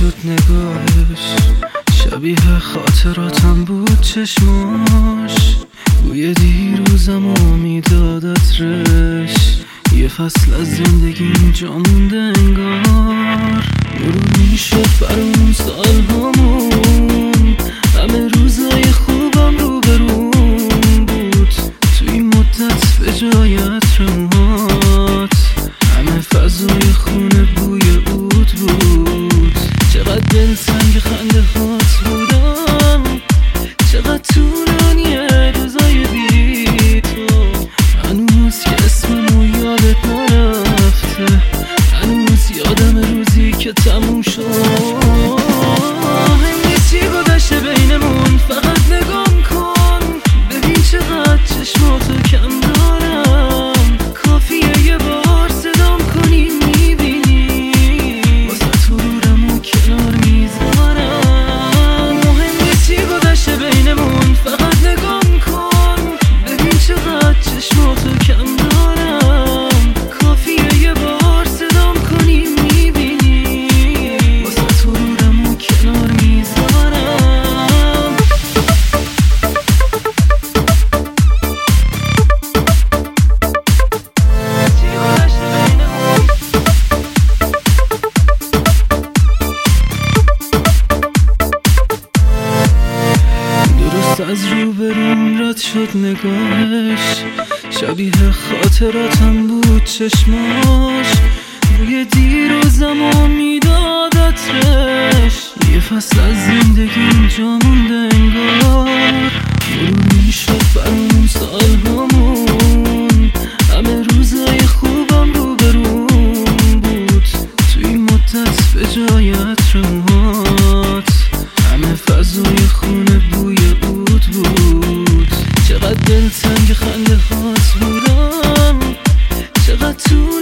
شد نگاهش، شبیه خاطراتم بود چشماش، بوی دیروزم میداد عطرش، یه فصل از زندگیم جا مونده انگار، مرور میشد برامون سالهامون، همه روزای خوبم رو بروم بود، توی این مدت به جای عطرمات همه فضای خونه بوی عود بود. چقدر دلتنگ خنده هات بودم، چقدر طولانیه روزای بی تو، هنوز که اسممو یادت نرفته، هنوز یادم روزی که تموم شد. چی گذشته بینمون، فقط نگام کن، ببین چقدر چشماتو کم دارم، کافیه یه بار صدام کنی میبینی، واسه تو رورمو کنار میذارم. مهم نیست چی گذشته بینمون، فقط نگام کن، ببین چقدر چشماتو کم دارم، کافیه یه بار صدام کنی میبینی، واسه تو رورمو کنار میذارم. از روبروم رد شد نگاهش، شبیه خاطراتم بود چشماش، بوی دیروزم میداد عطرش، یه فصل از زندگیم جا مونده انگار، مرور میشد برامون سالهامون، همه روزای خوبم رو بروم بود، توی این مدت به جای عطرمات همه فضای خونه بوی عود بود. چقدر دلتنگ خنده هات بودم، چقدر